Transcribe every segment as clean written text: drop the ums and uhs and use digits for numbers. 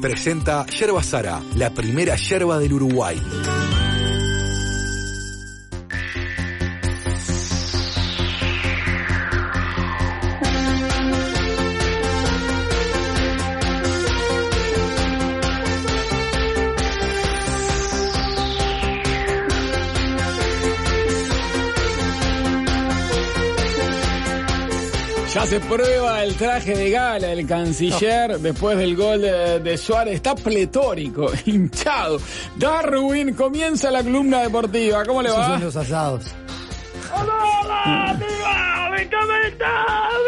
presenta Yerba Sara, la primera yerba del Uruguay. Ya se prueba el traje de gala del canciller después del gol de Suárez. Está pletórico, hinchado. Darwin, comienza la columna deportiva. ¿Cómo le va? Esos son los asados. ¡Hola, amigo! ¿Cómo estás?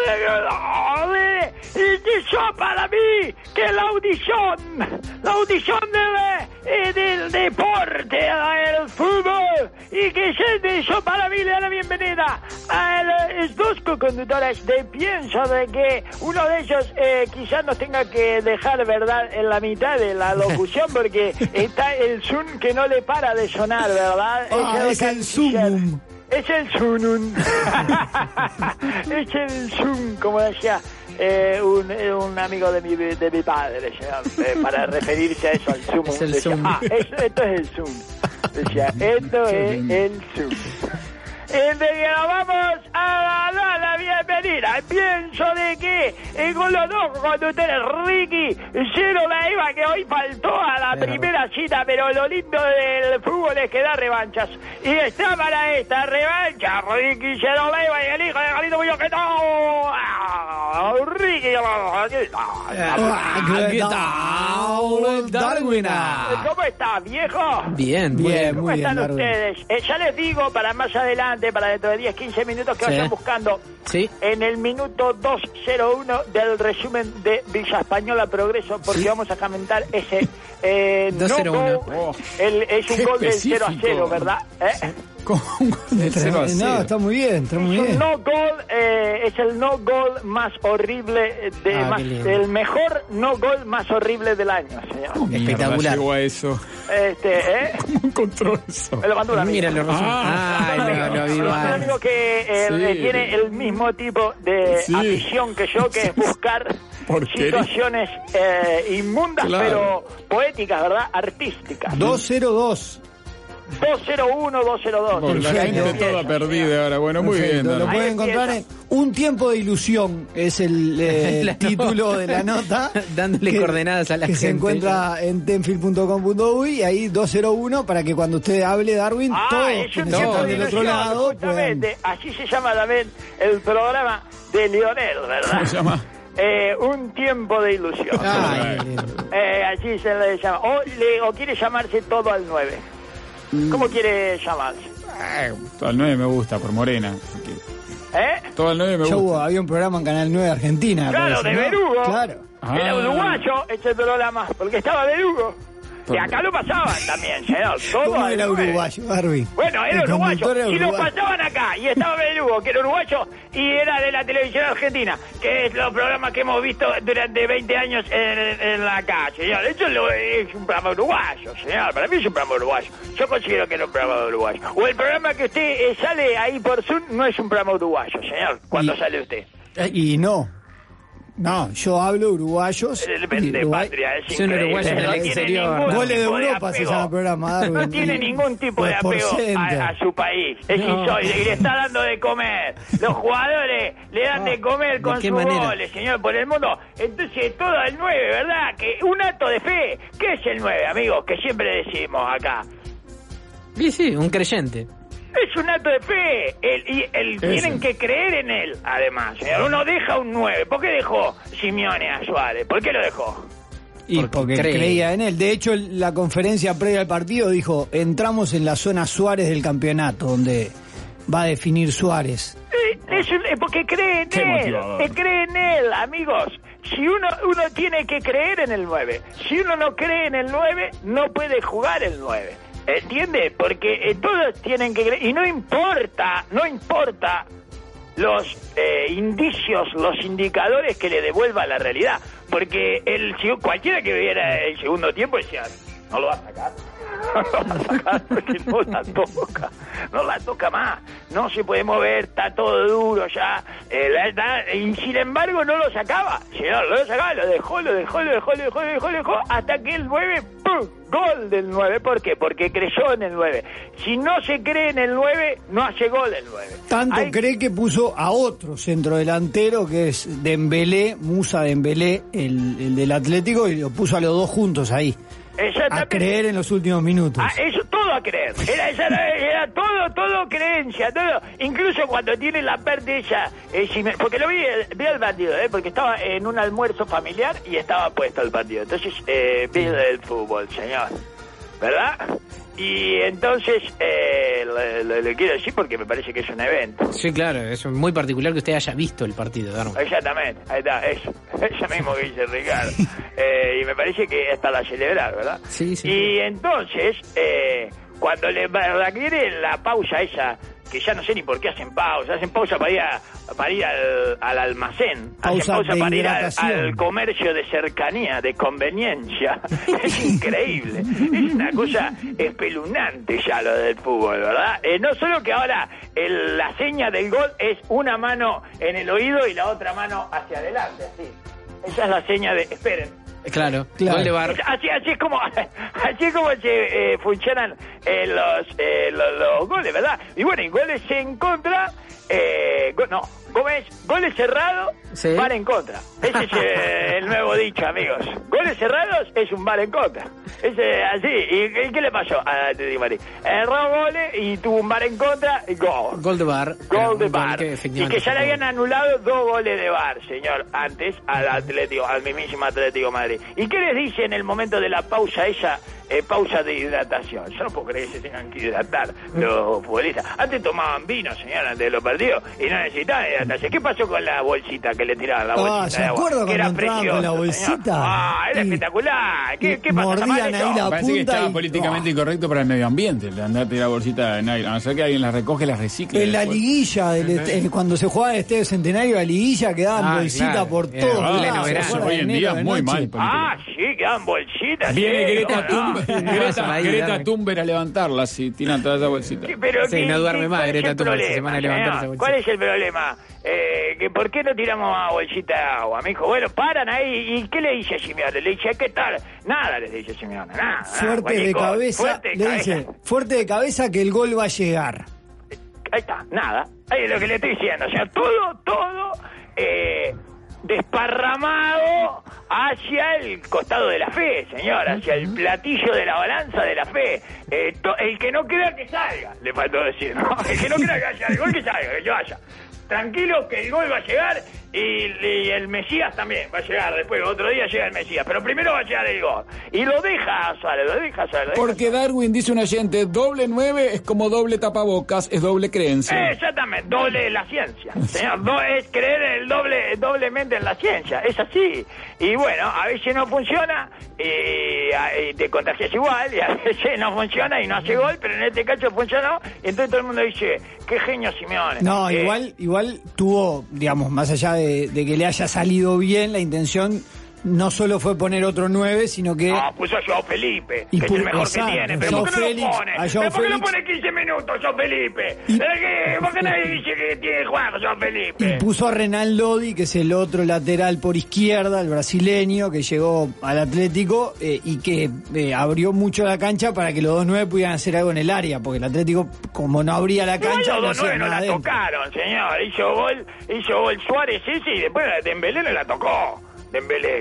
Y yo para mí que la audición del deporte, del fútbol, y que yo para mí le da la bienvenida a los dos co-conductores de Pienso de que uno de ellos quizás nos tenga que dejar, ¿verdad?, en la mitad de la locución porque está el Zoom que no le para de sonar, ¿verdad? Es el Zoom. Es el Sunun. Es el Zoom, como decía un amigo de mi padre, para referirse a eso, al Zoom. Es el decía, Zoom. Esto es el Zoom. Decía, esto es el Zoom. Entonces vamos a dar la bienvenida. Pienso de que con los dos conductores, Ricky Cero Leiva, que hoy faltó a la primera cita, pero lo lindo del fútbol es que da revanchas. Y está para esta revancha Ricky Cero Leiva y el hijo de Galito Muñoz, que no. Ricky, ¿Qué tal, Darwin? ¿Cómo está, viejo? Bien, Bien, ¿Cómo muy bien, están Darwin. ustedes? Ya les digo para más adelante, para dentro de 10-15 minutos, que Sí. vayan buscando Sí. en el minuto 201 del resumen de Villa Española Progreso, porque vamos a comentar ese 201. no gol. Es un Qué gol del específico. 0-0, ¿verdad? Con un gol de 0-0. No, está muy bien, está muy Es un bien. no gol, es el no gol más horrible, qué lindo. el mejor no gol más horrible del año, señor. Espectacular. Llegó a eso. ¿Cómo encontró eso? Me lo mandó un amigo. Mira, lo vi Un mal. amigo que Sí. tiene el mismo tipo de Sí. afición que yo, que es buscar Porquería. situaciones inmundas, Claro. pero poéticas, ¿verdad? Artísticas. 202. 201, 202. Por la Perfecto. gente toda perdida ahora. Bueno, muy bien. Perfecto, lo Darwin. pueden Ahí encontrar en empieza. Un tiempo de ilusión, es el La título nota. de la nota. Dándole coordenadas a la que gente. se encuentra en tenfield.com.uy y ahí 201 para que cuando usted hable, Darwin, todos es un quienes tiempo están de del otro ilusión, lado puedan... justamente. Así se llama también el programa de Lionel, ¿verdad? ¿Cómo se llama? Un tiempo de ilusión. Ay, Así se le llama. O quiere llamarse todo al 9. ¿Cómo quiere llamarse? Todo el 9 me gusta, por Morena. Todo el 9 me yo gusta. había un programa en Canal 9 Argentina. Claro, parece, de ¿no? Berugo. Claro. Era uruguayo este programa, porque estaba Berugo. Y acá lo pasaban también, señor. Todo ¿Cómo al era 9. uruguayo, Darwin? Bueno, era El uruguayo. conductor era Y lo uruguayo. pasaban acá. Y estaba Belugo, que era uruguayo, y era de la televisión argentina, que es los programas que hemos visto durante 20 años en la calle. Señor, eso es un programa uruguayo, señor. Para mí es un programa uruguayo. Yo considero que es un programa uruguayo. O el programa que usted sale ahí por Zoom no es un programa uruguayo, señor, cuando sale usted. Y no. No, yo hablo uruguayos. Depende, Uruguay- patria, es Son increíble. uruguayos en el No tiene exterior. ningún Goles de tipo Europa se apego. llama el programa, Darwin. No tiene ningún tipo de Por apego center. a su país. Es No. insólito y le está dando de comer. Los jugadores le dan de comer con qué sus manera? goles, señor, por el mundo. Entonces, todo el 9, ¿verdad? Que un acto de fe. ¿Qué es el 9, amigos? Que siempre decimos acá. Sí, un creyente. Es un acto de fe. Tienen que creer en él, además. Señor. Uno deja un 9. ¿Por qué dejó Simeone a Suárez? ¿Por qué lo dejó? Y Porque porque cree. creía en él. De hecho, la conferencia previa al partido dijo, entramos en la zona Suárez del campeonato, donde va a definir Suárez. Es porque cree en Qué él. motivador. Cree en él, amigos. Si uno tiene que creer en el 9. Si uno no cree en el 9, no puede jugar el 9. ¿Entiende? Porque todos tienen que creer. Y no importa los indicios, los indicadores que le devuelva la realidad. Porque cualquiera que viera el segundo tiempo decía, no lo va a sacar. No la saca porque no la toca más, no se puede mover, está todo duro ya, y sin embargo no lo sacaba, lo dejó, hasta que el 9, ¡pum!, gol del 9, ¿por qué? Porque creyó en el 9, si no se cree en el 9, no hace gol el 9. Tanto cree que puso a otro centrodelantero que es Dembélé, Musa Dembélé, el del Atlético, y lo puso a los dos juntos ahí. A creer en los últimos minutos. Eso todo a creer. Era todo creencia, todo. Incluso cuando tiene la parte esa, porque lo vi el partido, porque estaba en un almuerzo familiar y estaba puesto el partido. Entonces, vi el fútbol, señor. ¿Verdad? Y entonces, le quiero decir porque me parece que es un evento. Sí, claro, es muy particular que usted haya visto el partido, Darwin. Exactamente, ahí está, eso mismo que dice Ricardo. Y me parece que es para celebrar, ¿verdad? Sí. Y entonces, cuando le requiere la pausa esa, que ya no sé ni por qué hacen pausa para ir al almacén, hacen pausa para ir al comercio de cercanía, de conveniencia. Es increíble, es una cosa espeluznante ya lo del fútbol, ¿verdad? No solo que ahora la seña del gol es una mano en el oído y la otra mano hacia adelante, así. Esa es la seña de... Esperen. Claro. Gol de VAR. Así es como se funcionan los goles, ¿verdad? Y bueno, y goles en contra, goles cerrados, sí. VAR en contra. Ese es el nuevo dicho, amigos. Goles cerrados es un VAR en contra. Así. ¿Y qué le pasó a Atlético Madrid? Erró goles y tuvo un VAR en contra y gol. Gol de VAR. Gol de VAR. Y que ya le habían anulado 2 goles de VAR, señor, antes al mismísimo Atlético Madrid. ¿Y qué les dice en el momento de la pausa esa? Pausa de hidratación. Yo no puedo creer que se tengan que hidratar los futbolistas. Antes tomaban vino, señor, antes de los partidos y no necesitaban hidratarse. ¿Qué pasó con la bolsita que le tiraban? La bolsita ¿se de agua? acuerda Que era cuando entraban con la bolsita? Era espectacular. ¿Qué pasa? Mordían ahí la Parece que punta estaba y... políticamente incorrecto para el medio ambiente, le andar a tirar bolsita de nylon. A no ser que alguien la recoge, la recicla. En la después. liguilla, cuando se jugaba el Estadio Centenario, la liguilla quedaban bolsita claro. por todos lados. Eso hoy en día es muy mal. Sí, quedan bolsitas. Viene No. Greta Thunberg a levantarla, si tiran toda esa bolsita. Pero sí, no duerme más Greta Thunberg, se van a levantar esa bolsita. ¿Cuál es el problema? Que ¿por qué no tiramos más bolsita de agua? Me dijo, bueno, paran ahí. ¿Y qué le dice Simeone? Le dice, ¿qué tal? Nada, le dice Simeone, nada. Fuerte de cabeza, dice, fuerte de cabeza que el gol va a llegar. Ahí está, nada. Ahí es lo que le estoy diciendo. O sea, todo desparramado hacia el costado de la fe, señor, hacia el platillo de la balanza de la fe. El que no crea que salga, le faltó decir, ¿no? El que no crea que haya el gol, que salga, que yo vaya. Tranquilo que el gol va a llegar y el Mesías también va a llegar después. Otro día llega el Mesías, pero primero va a llegar el gol. Y lo deja Suárez. Porque Darwin, dice un oyente, doble 9 es como doble tapabocas, es doble creencia. Exactamente, doble la ciencia. Señor, es creer en doblemente en la ciencia, es así. Y bueno, a veces no funciona y te contagias igual, y a veces no funciona y no hace gol, pero en este caso funcionó. Y entonces todo el mundo dice, qué genio Simeone. No, igual tuvo, digamos, más allá de que le haya salido bien, la intención no solo fue poner otro 9, sino que... No, puso a Joao Felipe, que es el mejor que tiene. ¿Pero por qué no lo pone? ¿Pero por qué no pone 15 minutos Joao Felipe? ¿Por qué nadie dice que tiene que jugar Joao Felipe? Y puso a Renan Lodi, que es el otro lateral por izquierda, el brasileño, que llegó al Atlético y que abrió mucho la cancha para que los 2 9 pudieran hacer algo en el área, porque el Atlético, como no abría la cancha... Los 2 9 no la tocaron, señor. Hizo gol Suárez ese y después Dembélé no la tocó. Dembélé.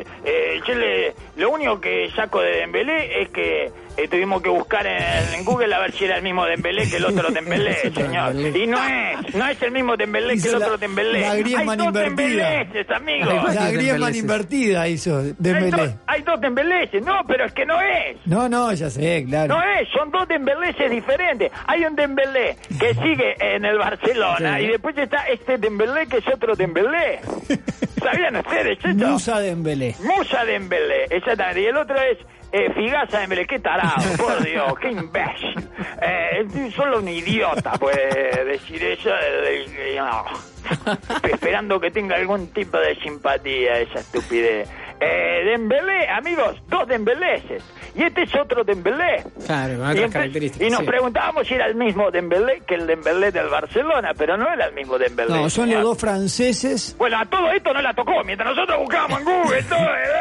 Lo único que saco de Dembélé es que tuvimos que buscar en Google a ver si era el mismo Dembélé que el otro Dembélé, señor. Y no es el mismo Dembélé que el otro Dembélé. La Griezmann hay 2 invertida. Dembéléses, amigos. La Griezmann invertida hizo Dembélé. Hay 2 Dembéléses, no, pero es que no es. No, ya sé, claro. No es, son 2 Dembéléses diferentes. Hay un Dembélé que sigue en el Barcelona y después está este Dembélé que es otro Dembélé. ¿Sabían ustedes esto? Musa Dembélé, exactamente. Y el otro es Figasa Dembélé. Qué tarado, por Dios, qué imbécil. Solo un idiota puede decir eso. Esperando que tenga algún tipo de simpatía esa estupidez. Dembélé, amigos, 2 Dembéléses. Y este es otro Dembélé. Claro, con otras características. Y nos sí. preguntábamos si era el mismo Dembélé que el Dembélé del Barcelona, pero no era el mismo Dembélé. No, son los dos franceses. Bueno, a todo esto no la tocó. Mientras nosotros buscábamos en Google todo,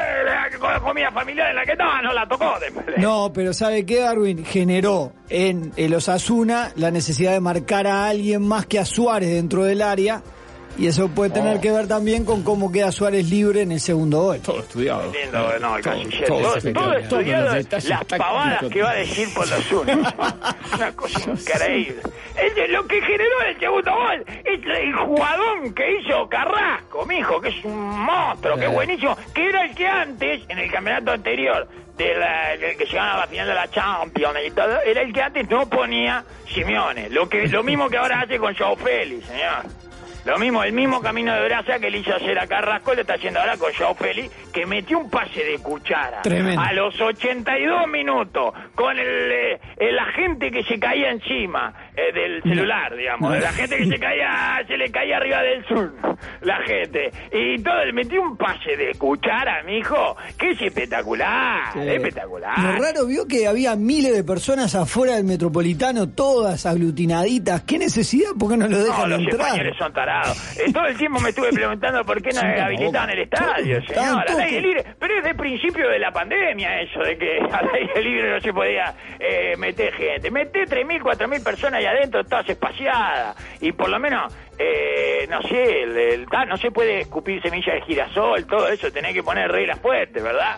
la comida familiar en la que estaba, no la tocó Dembélé. No, pero ¿sabe qué, Darwin? Generó en el Osasuna la necesidad de marcar a alguien más que a Suárez dentro del área. Y eso puede tener que ver también con cómo queda Suárez libre en el segundo gol. Todo estudiado. Lindo, no, el canciller. todo Estudiado, los detalles las pavadas tácticos. que va a decir por los unos. Una cosa increíble. Lo que generó el segundo gol es el jugadón que hizo Carrasco, mijo, que es un monstruo, que es buenísimo, que era el que antes, en el campeonato anterior, del que llegaban a la final de la Champions y todo, era el que antes no ponía Simeone. Lo mismo que ahora hace con Joao Félix, señor. Lo mismo, el mismo camino de braza que le hizo hacer a Carrasco, le está haciendo ahora con Joao Félix, que metió un pase de cuchara. Tremendo. A los 82 minutos, con la gente que se caía encima del celular, digamos. La gente que se le caía arriba del Zoom, la gente. Y todo, le metió un pase de cuchara, mijo, que es espectacular, Sí. espectacular. Lo raro, vio que había miles de personas afuera del Metropolitano, todas aglutinaditas. ¿Qué necesidad? ¿Por qué no lo dejan Los entrar? españoles son tarados. Todo el tiempo me estuve preguntando por qué no habilitaban el estadio, señor. Al aire libre. Pero es de principio de la pandemia eso, de que al aire libre no se podía meter gente. Meté 3.000, 4.000 personas ahí adentro, todas espaciadas. Y por lo menos, no sé, no se puede escupir semillas de girasol, todo eso. Tenés que poner reglas fuertes, ¿verdad?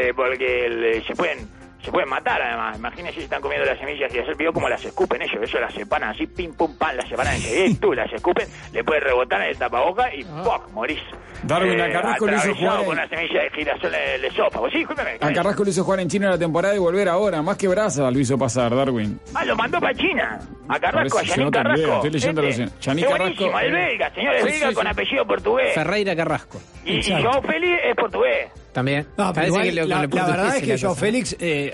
Porque se pueden matar, además. Imagínense si están comiendo las semillas y hacer vio como las escupen ellos. Eso las separan así, pim, pum, pam, las separan enseguida. Tú las escupen, le puedes rebotar en el tapaboca y ¡poc! Morís. Darwin, a Carrasco le hizo jugar con una semilla de girasol en el esófago. Sí, escúchame. A Carrasco le hizo jugar en China la temporada y volver ahora. Más que Braza lo hizo pasar, Darwin. Lo mandó para China. A Carrasco, a Parece, Yanín yo también, Carrasco. estoy leyendo recién. Yanín Es Carrasco. buenísimo, el belga, señores, Sí, belga sí, con sí. apellido portugués. Ferreira Carrasco. Y Joao Félix es portugués. También. No, pero Parece igual, que con la el verdad portugués es que la Joao cosa. Félix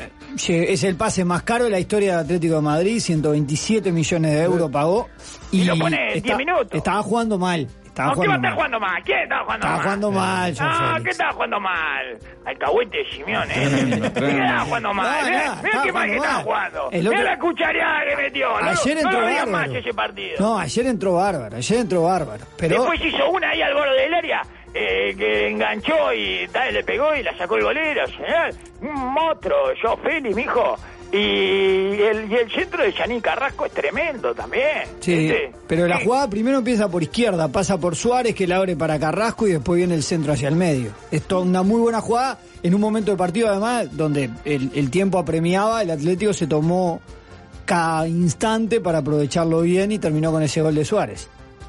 es el pase más caro de la historia del Atlético de Madrid, 127 millones de euros pagó. Y lo pone 10 minutos. Estaba jugando mal. ¿Quién estaba jugando mal? ¿Quién estaba jugando mal? Estaba jugando mal, Joao No, Félix. ¿qué estaba jugando mal? Alcahuete de Simeone. Tremendo, ¿Qué tremendo. estaba jugando mal? No, Mirá estaba qué mal que jugando estaba mal. jugando. El Mirá otro- la cuchareada que metió. Ayer No entró lo veía bárbaro. más ese partido. No, ayer entró bárbaro. Pero Después hizo una ahí al borde del área que enganchó y le pegó y la sacó el golero, señor. Un monstruo, Joao Félix, mijo. Y el centro de Yanín Carrasco es tremendo también. sí, ¿viste? pero la Sí. jugada primero empieza por izquierda, pasa por Suárez que la abre para Carrasco y después viene el centro hacia el medio. Es toda una muy buena jugada en un momento de partido además donde el tiempo apremiaba, el Atlético se tomó cada instante para aprovecharlo bien y terminó con ese gol de Suárez.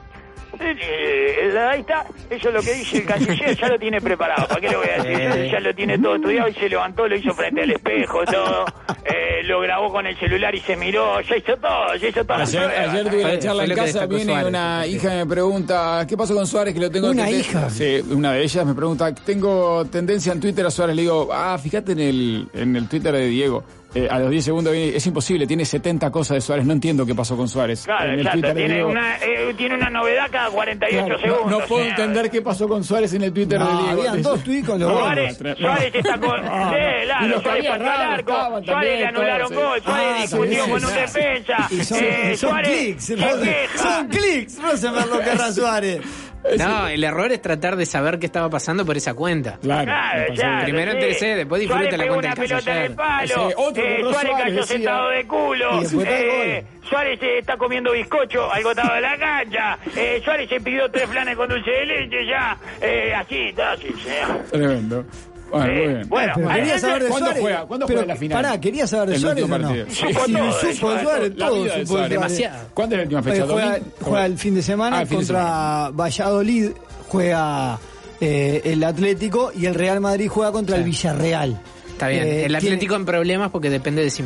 Ahí está, eso es lo que dice el canciller, ya lo tiene preparado, ¿para qué le voy a decir? Ya lo tiene todo estudiado y se levantó, lo hizo frente al espejo, todo, lo grabó con el celular y se miró, ya hizo todo. Ayer tuve la charla Fue en lo que casa, destacó viene Suárez, una sí. hija y me pregunta, ¿qué pasó con Suárez? Que lo tengo ¿Una tenden- hija? Sí, una de ellas me pregunta, tengo tendencia en Twitter a Suárez. Le digo, fíjate en el Twitter de Diego. A los 10 segundos viene, es imposible, tiene 70 cosas de Suárez, no entiendo qué pasó con Suárez. Claro, En el exacto, Twitter de tiene Diego. tiene una novedad cada 48 Claro, segundos. no puedo señor. entender qué pasó con Suárez en el Twitter de Diego. Habían dos tweets con los Suárez, goles. Suárez está con... Sí, Y claro, los que Suárez había pasó al raro arco, estaban Suárez también, le anularon todos, gol, sí. Suárez discutió sí, con sí. un defensa, Y son Suárez clics, se queja. son clics, Rosenberg lo querrá Suárez. No, el error es tratar de saber qué estaba pasando por esa cuenta. Claro. Claro, me pasó. claro, Primero sí. enterese, después disfruta Suárez la pegó cuenta una del pelota en el palo, Sí, otro que erró Suárez Suárez, cayó decía. sentado de culo, Y después está el gol. Suárez está comiendo bizcocho al costado de la cancha, Suárez se pidió 3 flanes con dulce de leche ya, así, todo así, señor. Tremendo. Bueno, muy bien. Bueno, Pero quería saber de ¿Cuándo Suárez. juega? ¿Cuándo Pero, juega la final? Pará, quería saber de El Suárez último o no. partido. Sí, Supo todo supo de de Suárez, La todo vida de supo de Suárez. Suárez. Demasiado. ¿Cuándo es la última fecha? Juega el fin de semana el fin de contra Valladolid, juega el Atlético y el Real Madrid juega contra el Villarreal. Está bien. El Atlético en problemas porque depende de sí mismo.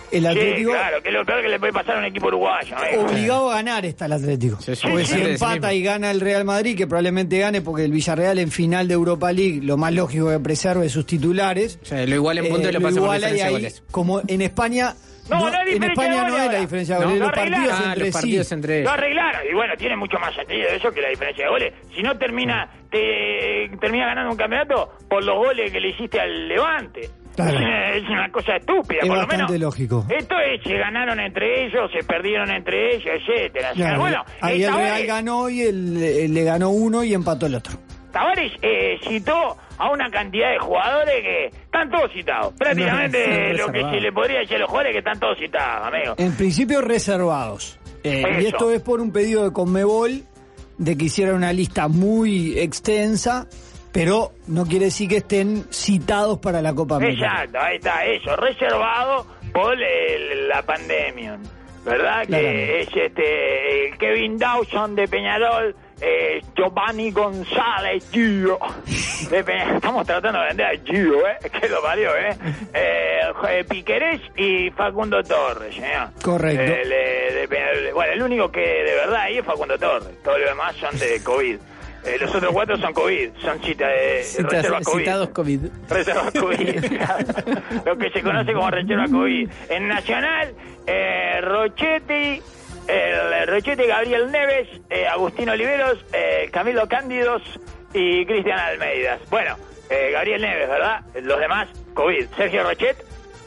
El Atlético, sí, claro, que es lo peor que le puede pasar a un equipo uruguayo. obligado a ganar está el Atlético. Sí, sí. Porque Sí, si sí, empata sí. y gana el Real Madrid, que probablemente gane porque el Villarreal en final de Europa League, lo más lógico que preserve sus titulares. O sea, lo igual en punto y lo pasa por iguala, y diferencia de ahí, goles. como en España... No, no hay en diferencia España de no goles hay la ahora. diferencia de No, goles, lo los partidos arreglaron. entre los partidos sí. entre Lo ellos. arreglaron, y bueno, tiene mucho más sentido eso que la diferencia de goles. Si no termina ganando un campeonato por los goles que le hiciste al Levante. Claro. Es una cosa estúpida, Es por lo bastante menos. lógico. Esto es, se ganaron entre ellos, se perdieron entre ellos, etcétera. O sea, Claro, bueno, ahí el Tavares- Real ganó y el le ganó uno y empató el otro. Tavares citó a una cantidad de jugadores que están todos citados. Prácticamente No, lo que se le podría decir a los jugadores que están todos citados, amigo. En principio reservados. Y Eso. esto es por un pedido de Conmebol de que hiciera una lista muy extensa, pero no quiere decir que estén citados para la Copa América. Exacto, ahí está, eso, reservado por la pandemia, ¿verdad? Claro. Que es Kevin Dawson de Peñarol, Giovanni González, Gio, de Peñarol. Estamos tratando de vender a Gio, que lo parió, Piquerés y Facundo Torres, señor. Correcto. De Peñarol. Bueno, el único que de verdad ahí es Facundo Torres, todos los demás son de COVID. Los otros 4 son COVID, son reserva COVID. Citados COVID. Reserva COVID, lo que se conoce como reserva COVID. En Nacional, Rochetti, Gabriel Neves, Agustín Oliveros, Camilo Cándidos y Cristian Almeidas. Bueno, Gabriel Neves, ¿verdad? Los demás, COVID. Sergio Rochet.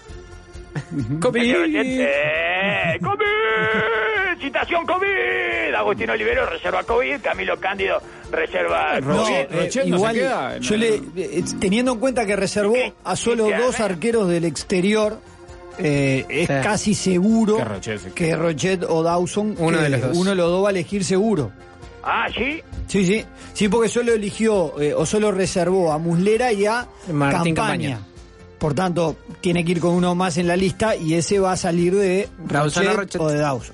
Sergio Rochet, COVID, citación COVID. Agustín Oliveros, reserva COVID. Camilo Cándido, reserva No, COVID. Rochet no igual se queda, yo no. teniendo en cuenta que reservó a solo Cristian, 2 arqueros del exterior, es Sí. casi seguro Que Rochet se que Rochet o Dawson, Uno que de los dos. uno de los dos va a elegir seguro. Ah, ¿sí? Sí, porque solo eligió o solo reservó a Muslera y a Martín Campaña. Campaña. Por tanto, tiene que ir con uno más en la lista y ese va a salir de Dawson o Rochet Rochet. o de Dawson.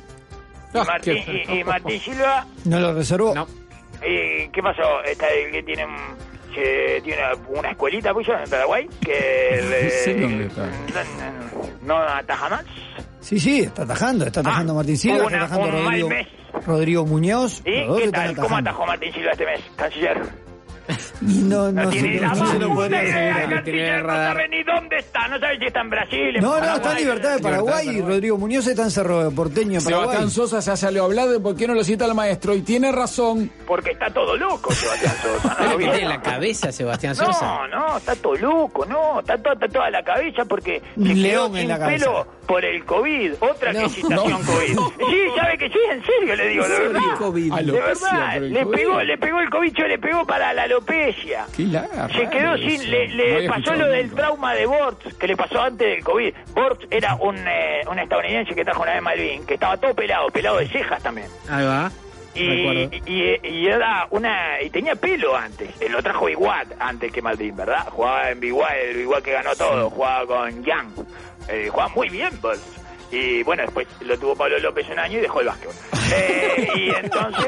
Y Martín Silva. ¿No lo reservó? No. ¿Qué pasó? Está el que tiene tiene una escuelita pues en Paraguay que No sé dónde está. no ataja más. Sí, está atajando Martín Silva, tuvo está atajando un mal Rodrigo, mes. Rodrigo Muñoz. ¿Y los dos qué están tal? ¿Cómo atajando. atajó Martín Silva este mes, canciller? Y no tiene la se lo más podría puta idea, asegurar. canciller, no sabe ni dónde está, no sabe si está en Brasil, en No, Paraguay, está en Libertad de Paraguay y Rodrigo Muñoz está en Cerro Porteño, Paraguay. Sebastián Sosa se ha salido a hablar de por qué no lo cita el maestro y tiene razón. porque está todo loco Sebastián Sosa. Es ¿no? lo que tiene en la cabeza Sebastián Sosa. No, está todo loco, está toda la cabeza porque Un se león quedó en sin la cabeza. pelo por el COVID, otra No, que citación COVID. Sí, sabe que sí, en serio le digo, de verdad. COVID. De Alopecia verdad, por el le COVID. pegó el COVID, le pegó para la alopecia. Qué larga, Se quedó raro sin, eso. le No había pasó escuchado lo del nunca. trauma de Bort, que le pasó antes del COVID. Bort era un estadounidense que trajo una vez Malvin, que estaba todo pelado de cejas también. Ahí va. Y Recuerdo. era y tenía pelo antes. Lo trajo Iguat antes que Malvin, ¿verdad? Jugaba en Biguá, el Biguá que ganó todo, jugaba con Yang. Jugaba muy bien, Bort. Y bueno, después lo tuvo Pablo López un año y dejó el básquetbol. Y entonces,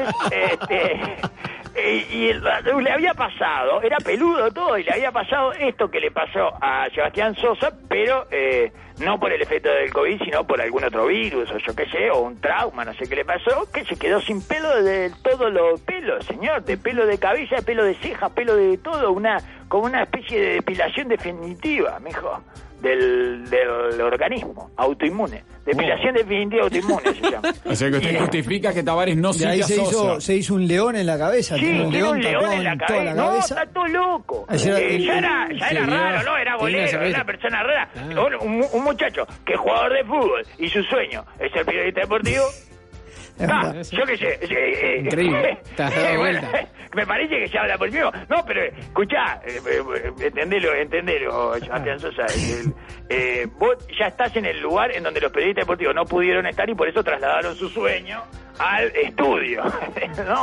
le había pasado, era peludo todo, y le había pasado esto que le pasó a Sebastián Sosa, pero no por el efecto del COVID, sino por algún otro virus, o yo qué sé, o un trauma, no sé qué le pasó, que se quedó sin pelo de todos los pelos, señor, de pelo de cabeza, pelo de ceja, pelo de todo, como una especie de depilación definitiva, mijo. Del organismo autoinmune, depilación definitiva autoinmune se llama. O sea que usted justifica que Tavares no De cita ahí a Sosa. se hizo un león en la cabeza. Sí, tiene tiene un león tatuado en la toda cabeza. la No, cabeza. está todo loco. Ayer Ya era sí, raro, ¿no? Era bolero, tenía era una persona rara. Ah. Un muchacho que es jugador de fútbol y su sueño es ser periodista deportivo. Yo qué sé. Increíble. Te has dado vuelta. Me parece que se habla por mí. No, pero escuchá, entendelo, Sebastián Sosa. Vos ya estás en el lugar en donde los periodistas deportivos no pudieron estar y por eso trasladaron su sueño al estudio.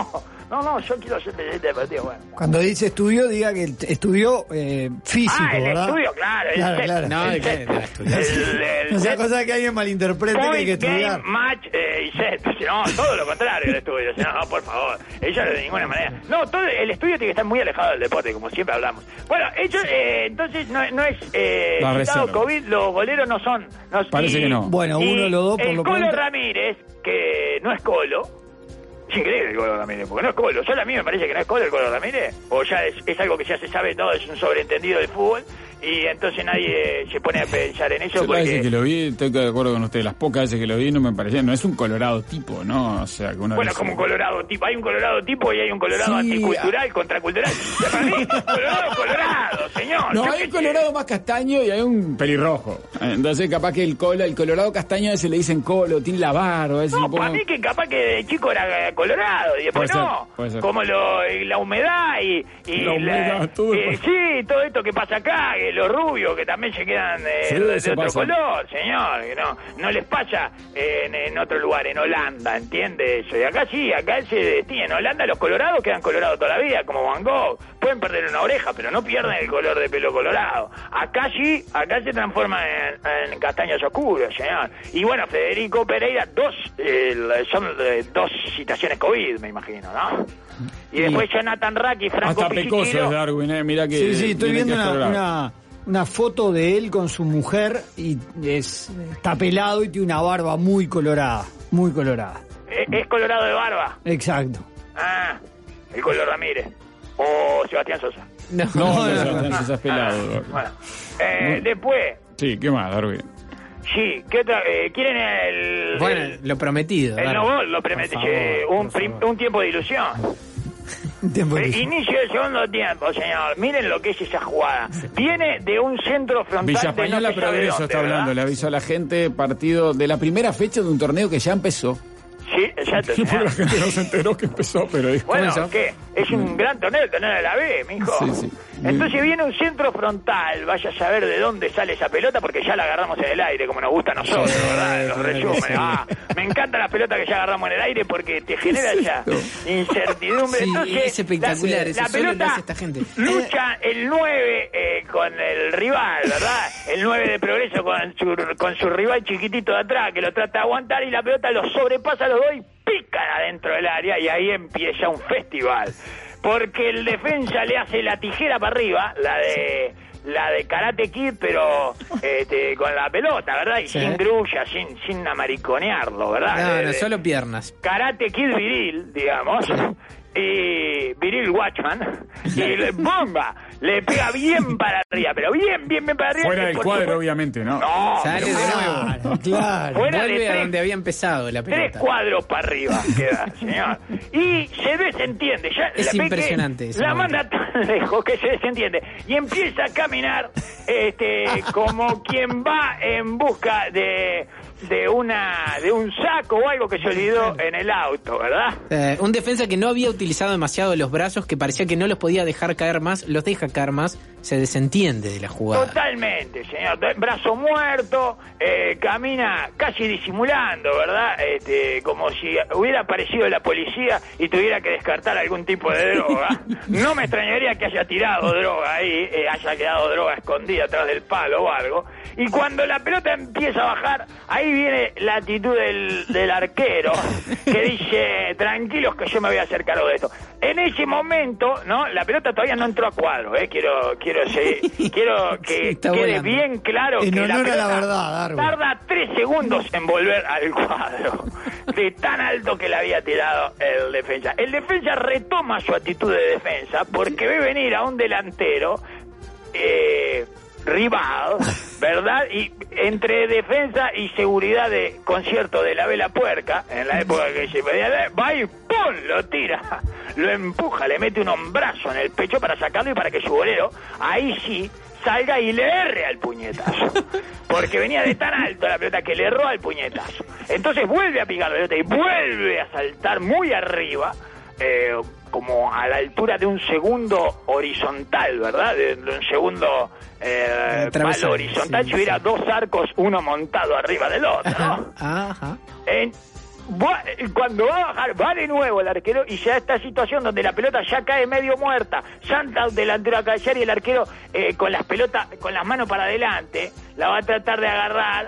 No, yo quiero ser periodista deportivo, bueno. Cuando dice estudio, diga que estudió físico, el ¿verdad? estudio, claro. Claro. No, ¿de qué? ¿De estudiar? O sea, cosa que alguien malinterprete que hay que estudiar. Game, match y set. No, todo lo contrario el estudio. No, por favor. Ellos de ninguna manera. No, todo el estudio tiene que estar muy alejado del deporte, como siempre hablamos. Bueno, ellos, entonces no es citado COVID, los goleros no son. Parece que no. Bueno, uno de los dos por el lo Colo pronto. Ramírez, que no es Colo. Es increíble el Colo Ramírez, porque no es Colo. Solo a mí me parece que no es Colo el Colo Ramírez. O ya es algo que ya se sabe todo, es un sobreentendido del fútbol. Y entonces nadie se pone a pensar en eso. Yo porque... las veces que lo vi, estoy de acuerdo con usted, las pocas veces que lo vi no me parecía, no es un colorado tipo, ¿no? O sea, que una Bueno, vez... como un colorado tipo, hay un colorado tipo y hay un colorado Sí, anticultural, contracultural. Para mí, colorado, señor. No, Yo hay qué un sé. colorado más castaño y hay un pelirrojo. Entonces, capaz que el colorado castaño a veces le dicen colo, tiene la barba. Es No, un poco... para mí que capaz que de chico era colorado y después Puede no. ser, puede ser. Como la humedad y La humedad, todo el- sí, todo esto que pasa acá, que los rubios que también se quedan Sí, de eso otro pasa. color, señor. Que no les pasa en otro lugar, en Holanda, ¿entiende eso? Y acá sí, acá se detiene. En Holanda los colorados quedan colorados toda la vida, como Van Gogh. Pueden perder una oreja, pero no pierden el color de pelo colorado. Acá sí, acá se transforma en castaños oscuros, señor. Y bueno, Federico Pereira, son dos citaciones COVID, me imagino, ¿no? Y después Jonathan Rack y Franco Hasta pecoso Pichichiro. es Darwin, mirá que... Sí, estoy tiene viendo que explorar. una foto de él con su mujer y está pelado y tiene una barba muy colorada, muy colorada. Es colorado de barba. Exacto. Ah, el Colo Ramírez. O Sebastián Sosa. No, No, no, no, estás pelado. Bueno, después, Sí, ¿qué más, Darwin? sí, ¿qué otra? ¿Quieren el... Bueno, lo prometido. El dale. no gol lo promete, Por favor. un tiempo de ilusión. Tiempo de- Inicio del segundo tiempo, señor. Miren lo que es esa jugada. Viene de un centro frontal Villa de Española no se sabe Progreso dónde, está hablando, ¿verdad? le aviso a la gente, partido de la primera fecha de un torneo que ya empezó. Sí, exacto. Porque señor. la gente no se enteró que empezó, pero dijo, Bueno, ¿cómo ¿qué? Es un gran torneo, el torneo de la B, mijo. Sí, sí. Entonces viene un centro frontal, vaya a saber de dónde sale esa pelota, porque ya la agarramos en el aire, como nos gusta a nosotros, Sí, ¿verdad? En los claro que resúmenes. sí. Me encanta la pelota que ya agarramos en el aire porque te genera esa incertidumbre. Sí, Entonces, es espectacular, eso la solo lo pelota hace esta gente. lucha el 9 con el rival, ¿verdad? El 9 de Progreso con su rival chiquitito de atrás, que lo trata de aguantar y la pelota lo sobrepasa a los dos y pican adentro del área y ahí empieza un festival. Porque el defensa le hace la tijera para arriba, la de Karate Kid, pero con la pelota, ¿verdad? Y Sí. sin grulla, sin amariconearlo, ¿verdad? No, solo piernas. Karate Kid viril, digamos, y viril Watchman, y ¡bomba! Le pega bien para arriba, pero bien para arriba. fuera que del por cuadro, supuesto- obviamente, ¿no? No, Sale pero de nuevo. Claro, claro. Fuera de Vuelve a tres- donde había empezado la 3 pelota. cuadros para arriba queda, señor. Y se desentiende. Ya Es la ve que impresionante ese la momento. manda tan lejos que se desentiende. Y empieza a caminar como quien va en busca de un saco o algo que se olvidó en el auto, ¿verdad? Un defensa que no había utilizado demasiado los brazos, que parecía que no los podía dejar caer más, los deja caer más, se desentiende de la jugada. Totalmente, señor. Brazo muerto, camina casi disimulando, ¿verdad? Como si hubiera aparecido la policía y tuviera que descartar algún tipo de droga. No me extrañaría que haya tirado droga ahí, haya quedado droga escondida atrás del palo o algo. Y cuando la pelota empieza a bajar, ahí viene la actitud del arquero, que dice, tranquilos que yo me voy a hacer cargo de esto. En ese momento, ¿no? La pelota todavía no entró a cuadro, quiero que Está quede volando. bien claro En que la honor a la pelota verdad, Darwin. tarda 3 segundos en volver al cuadro, de tan alto que le había tirado el defensa. El defensa retoma su actitud de defensa porque ve venir a un delantero rival, ¿verdad? Y entre defensa y seguridad de concierto de la Vela Puerca, en la época que se pedía, va y ¡pum! Lo tira, lo empuja, le mete un hombrazo en el pecho para sacarlo y para que su golero, ahí sí, salga y le erre al puñetazo. Porque venía de tan alto la pelota que le erró al puñetazo. Entonces vuelve a picar la pelota y vuelve a saltar muy arriba, como a la altura de un segundo horizontal, ¿verdad? De un segundo palo horizontal, sí, si hubiera sí. 2 arcos, uno montado arriba del otro, ¿no? Ajá. cuando va a bajar, va de nuevo el arquero y se da esta situación donde la pelota ya cae medio muerta, salta el delantero a cabecear y el arquero con las pelotas, con las manos para adelante, la va a tratar de agarrar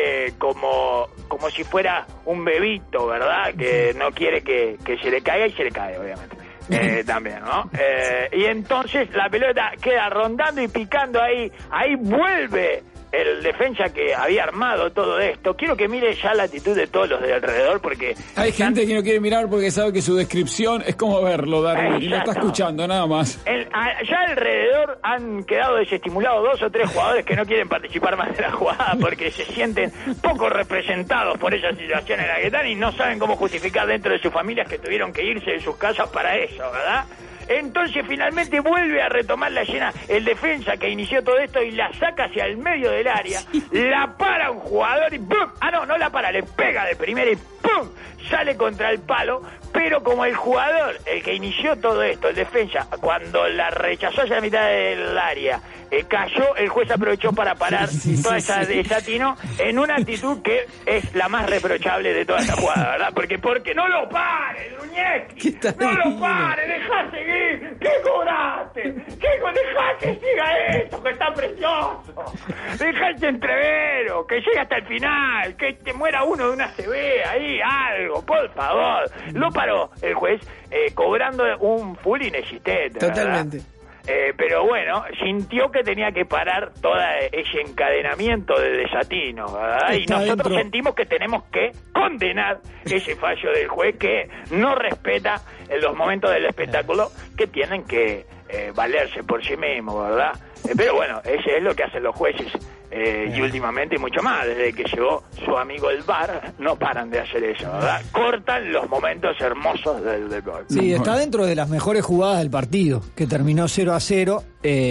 como si fuera un bebito, ¿verdad? Que no quiere que se le caiga y se le cae, obviamente. También, ¿no? Y entonces la pelota queda rondando y picando ahí vuelve el defensa que había armado todo esto. Quiero que mire ya la actitud de todos los de alrededor, porque hay gente que no quiere mirar porque sabe que su descripción es como verlo, Darwin, y lo está escuchando, nada más. Ya alrededor han quedado desestimulados 2 o 3 jugadores que no quieren participar más de la jugada porque se sienten poco representados por esa situación en la que están y no saben cómo justificar dentro de sus familias que tuvieron que irse de sus casas para eso, ¿verdad? Entonces finalmente vuelve a retomar la escena el defensa que inició todo esto y la saca hacia el medio del área, la para un jugador y ¡pum! No la para, le pega de primera y ¡pum! Sale contra el palo, pero como el jugador, el que inició todo esto, el defensa, cuando la rechazó hacia la mitad del área, cayó, el juez aprovechó para parar toda esa de Satino en una actitud que es la más reprochable de toda esta jugada, ¿verdad? Porque no lo pare, Luñeski, no lo pare, dejá seguir, ¿qué cobraste? Dejá que siga esto, que está precioso, dejá este entrevero, que llegue hasta el final, que te muera uno de una CB, ahí, algo, por favor. Lo paró el juez cobrando un full inexistente, totalmente, ¿verdad? Pero bueno, sintió que tenía que parar todo ese encadenamiento de desatinos, ¿verdad? Y nosotros sentimos que tenemos que condenar ese fallo del juez que no respeta en los momentos del espectáculo que tienen que valerse por sí mismos, ¿verdad? Pero bueno, ese es lo que hacen los jueces. Y últimamente mucho más, desde que llegó su amigo el VAR, no paran de hacer eso, ¿verdad? Cortan los momentos hermosos del gol. Sí, está dentro de las mejores jugadas del partido, que terminó 0-0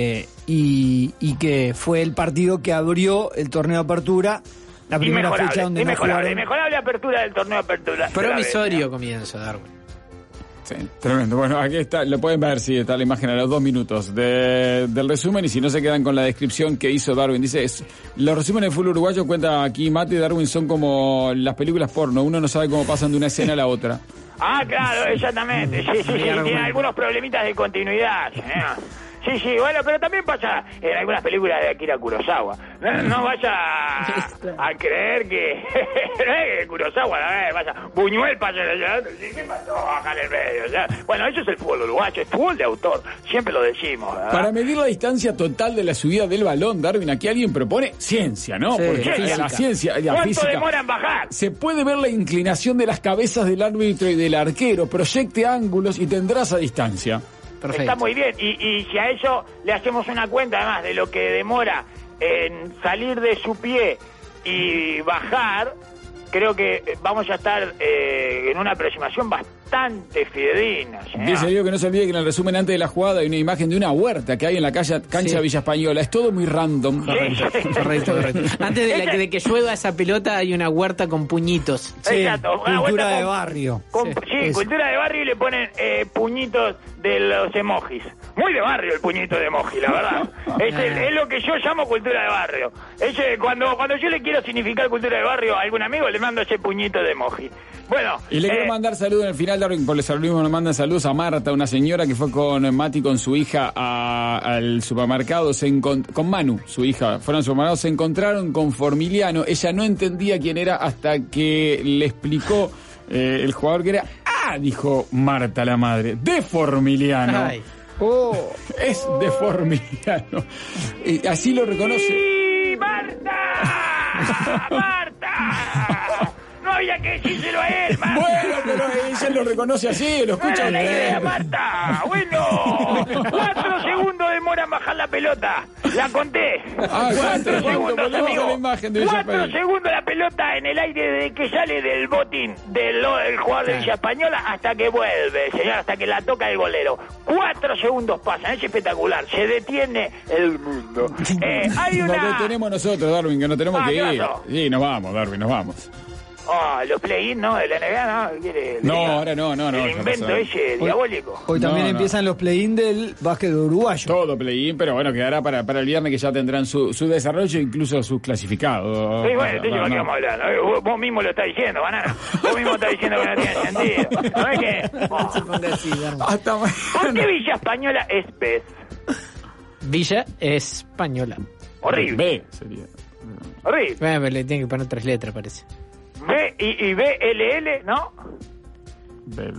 y que fue el partido que abrió el torneo de apertura, la primera fecha donde Inmejorable apertura del torneo de apertura. Promisorio comienzo, Darwin. Sí, tremendo. Bueno, aquí está, lo pueden ver, sí, está la imagen a los 2 minutos del resumen, y si no se quedan con la descripción que hizo Darwin. Dice, los resúmenes de fútbol uruguayo, cuenta aquí Mate y Darwin, son como las películas porno, uno no sabe cómo pasan de una escena a la otra. Ah, claro, exactamente, sí, tiene algunos problemitas de continuidad, Sí, bueno, pero también pasa en algunas películas de Akira Kurosawa. No vaya a creer que Kurosawa, vaya, Buñuel pasa ¿qué pasó acá en el medio? Bueno, eso es el fútbol uruguayo, es fútbol de autor, siempre lo decimos, ¿verdad? Para medir la distancia total de la subida del balón, Darwin, aquí alguien propone ciencia, ¿no? Sí, porque la ciencia, la ¿cuánto física, demora en bajar? se puede ver la inclinación de las cabezas del árbitro y del arquero, proyecte ángulos y tendrá esa distancia. Perfecto. Está muy bien, y si a eso le hacemos una cuenta además de lo que demora en salir de su pie y bajar, creo que vamos a estar en una aproximación bastante fidedigna. Dice Diego que no se olvide que en el resumen antes de la jugada hay una imagen de una huerta que hay en la cancha Villa Española. Es todo muy random. Correcto. Antes de que llueva esa pelota hay una huerta con puñitos. Exacto. Cultura de barrio. Cultura de barrio, y le ponen puñitos de los emojis. Muy de barrio el puñito de emoji, la verdad. Es lo que yo llamo cultura de barrio. Cuando yo le quiero significar cultura de barrio a algún amigo, le mando ese puñito de emoji. Bueno. Y le quiero mandar saludos en el final, Darwin, por el saludo nos mandan saludos a Marta, una señora que fue con Mati, con su hija al supermercado, con Manu, su hija, fueron al supermercado, se encontraron con Formiliano. Ella no entendía quién era hasta que le explicó el jugador que era. Dijo Marta, la madre, de Formiliano. Ay. Es de Formiliano. Así lo reconoce. ¡Sí, Marta! ¡Marta! No había que decírselo a él, Marta. Bueno, pero ella lo reconoce así, lo escucha. La idea, Marta. Bueno, 4 segundos demora en bajar la pelota. La conté. 4 segundos, amigo. La imagen de 4 segundos la pelota en el aire desde que sale del botín del jugador de Villa Española hasta que vuelve, señor, hasta que la toca el golero. 4 segundos pasan, es espectacular. Se detiene el mundo. Nos detenemos nosotros, Darwin, que nos tenemos que ir. Claro. Sí, nos vamos, Darwin, nos vamos. Los play-in, ¿no? De la NBA, ¿no? ¿Quiere? No, ahora no. El invento ese diabólico. Hoy también No. empiezan los play-in del básquet uruguayo. Todo play-in, pero bueno, quedará para el viernes que ya tendrán su desarrollo, incluso sus clasificados. Sí, bueno, entonces ¿qué vamos a hablar? Vos mismo lo estás diciendo, Banana. Vos mismo estás diciendo que no tiene sentido. ¿No es que? No se ponga así, Darwin. Hasta ¿Por qué Villa Española es pez? Villa Española. Horrible. B sería. Horrible. Bueno, pero le tienen que poner 3 letras, parece. B y BLL, ¿no? B.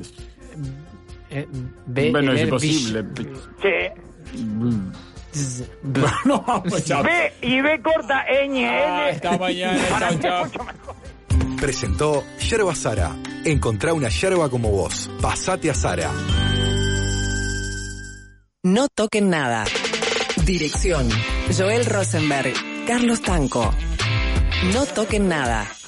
B, Bueno, es L, imposible. Sí. No, pues chao. B y B corta ñ L. Hasta mañana, Para chao, mí chao. es mucho mejor. Presentó Yerba Sara. Encontrá una yerba como vos. Pasate a Sara. No toquen nada. Dirección: Joel Rosenberg, Carlos Tanco. No toquen nada.